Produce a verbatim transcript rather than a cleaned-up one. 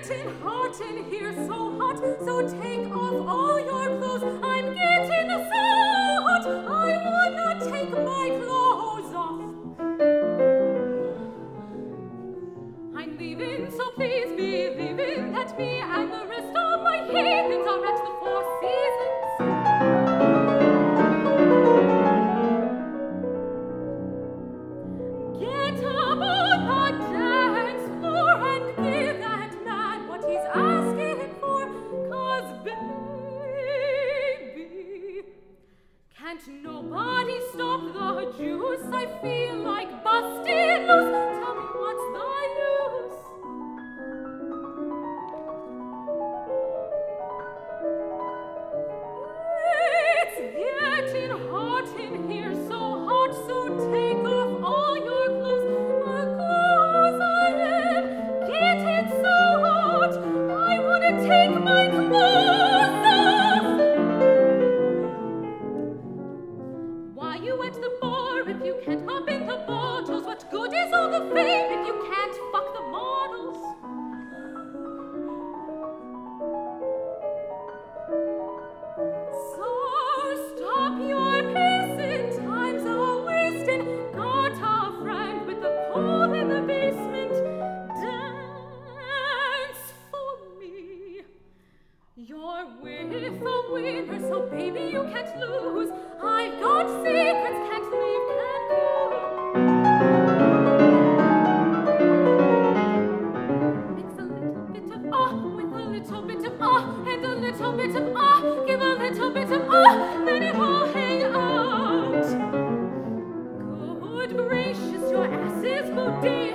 getting hot in here, so hot. So take off all your clothes. I'm getting so hot. I wanna take my clothes off. I'm leaving, so please believe in that me and the rest of my heathens are at the Four Seasons. Get up on the dance floor and give that man what he's asking for, 'cause baby, can't nobody stop the juice? I feel like busting loose. Tell me what's the use? It's getting hot in here, so hot, so take off all your clothes. Because I am getting so hot, I wanna take my clothes off. Why you at the bar if you can't hop in the bottles? What good is all the fame if you can't fuck the models? So stop your pacing, time's a-wasting. Got a friend with a pole in the basement. Dance for me. You're with a winner, so baby you can't lose. I've got secrets, can't leave, can't mix a little bit of ah with a little bit of ah and a little bit of ah. Give a little bit of ah, then it will hang out. Good gracious, your ass is bodacious.